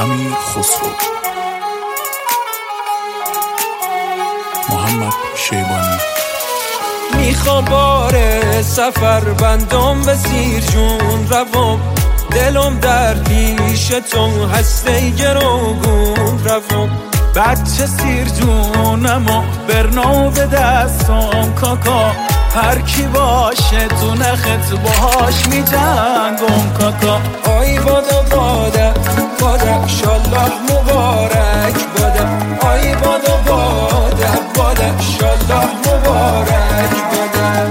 امیر خسرو، محمد شیبانی. میخوام باره سفر بندم به سیر جون روم، دلم در پیش تو هسته گروگون روم. بچه سیر جونم و برنو به دستم کاکا، هر کی باشه تو نخت باهاش می جنگم کاکا. آی بادا بادا بادا شالله مبارک بادا، آی بادا بادا بادا شالله مبارک بادا.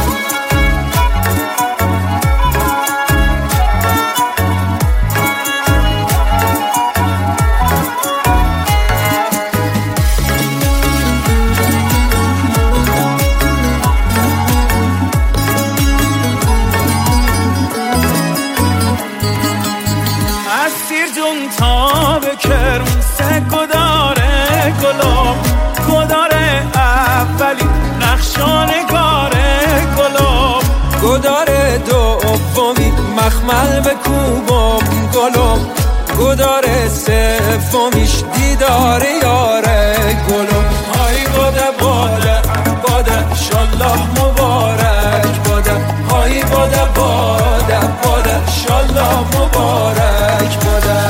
کرمسه گداره گلاب، گداره اولی نقشانگاره گلاب، گداره دومی مخمل به کوبم گلم، گداره سومیش دیدار یاره گلم. های باده باده باده شالله مبارک باده، های باده باده باده شالله مبارک باده.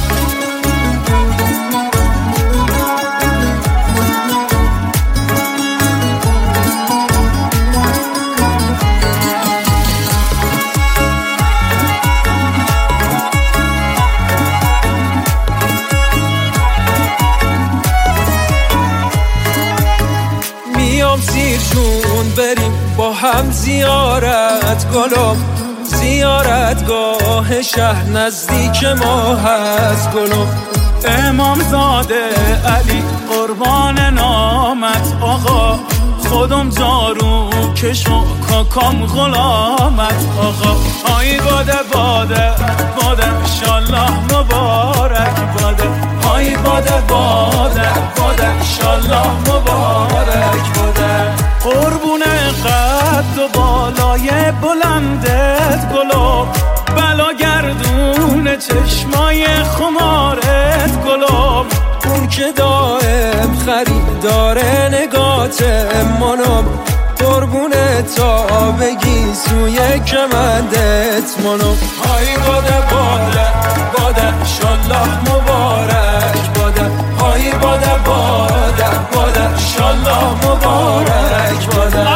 سیر جون بریم با هم زیارت گلم، زیارتگاه شهر نزدیک ما هست گلم. امام زاده علی قربان نامت آقا، خودم جارو کشو کاکام غلامت آقا. آی باده باده باده شالله مبارک باده، آی باده باده باده شالله مبارک باده. قربون قد و بالای بلندت گلاب، بلا گردون چشمای خمارت گلاب. اون که دائم خریداره نگات منم، قربون تا بگی سوی کمندت منم. های باده باده باده شالله مبارک باده، های باده باده باده شالله مبارک باده.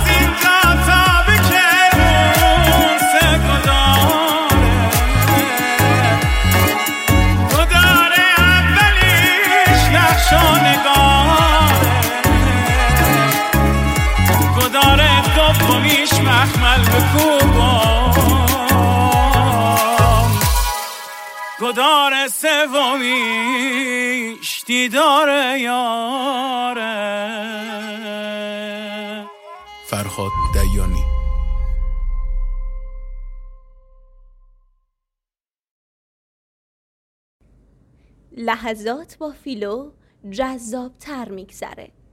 مخمل بکوبم، گدار سومیش دیدار یاره. فرهاد دیانی. لحظات با فیلو جذاب تر میگذره.